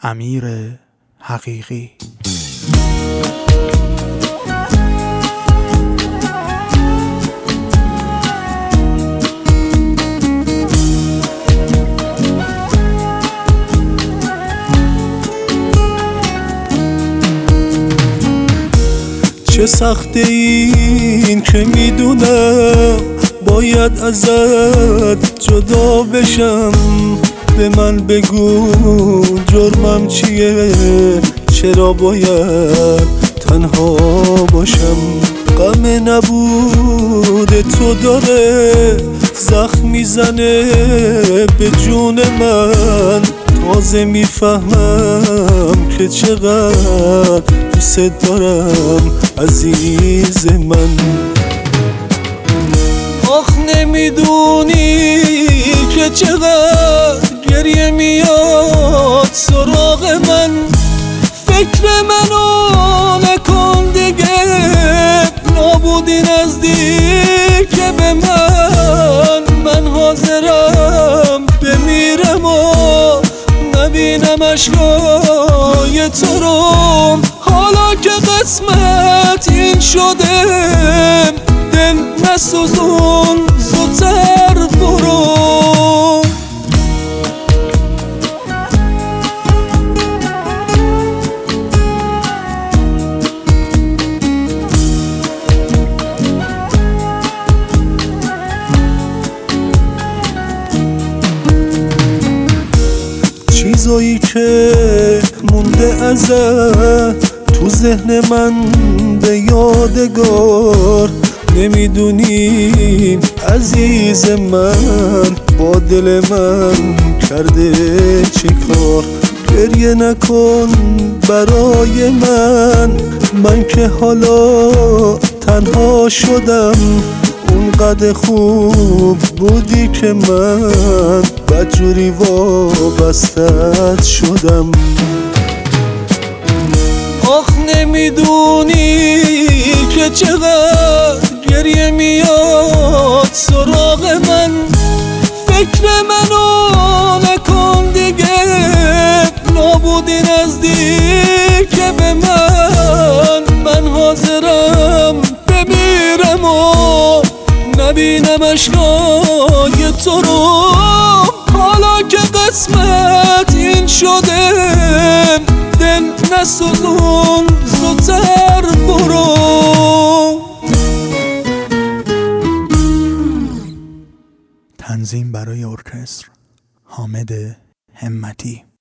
امیر حقیقی. چه سخته این که میدونم باید ازت جدا بشم. به من بگو جرمم چیه، چرا باید تنها باشم؟ غم نبود تو داره زخم میزنه به جون من. تازه میفهمم که چقدر دوست دارم عزیز من. آخ نمیدونی که چقدر گریه میاد سراغ من. فکر منو نکن دیگه، نابودی نزدیک به من حاضرم بمیرم و نبینم اشکای تو رو. حالا که قسمت این شده دل نسوزون، زودتر برو. چیزایی که مونده ازت تو ذهن من به یادگار. نمیدونی عزیز من با دل من کرده چی کار. گریه نکن برای من که حالا تنها شدم. اونقدر خوب بودی که من بدجوری وابستت شدم. آخ نمیدونی که چقدر گریه میاد سراغ من. فکر منو نکن دیگه، نابودی نزدیک به من حاضرم بمیرم و نبینم اشکای تو رو. حالا که قسمت این شده دل نسوزون، زودتر برو. تنظیم برای ارکستر حامد همتی.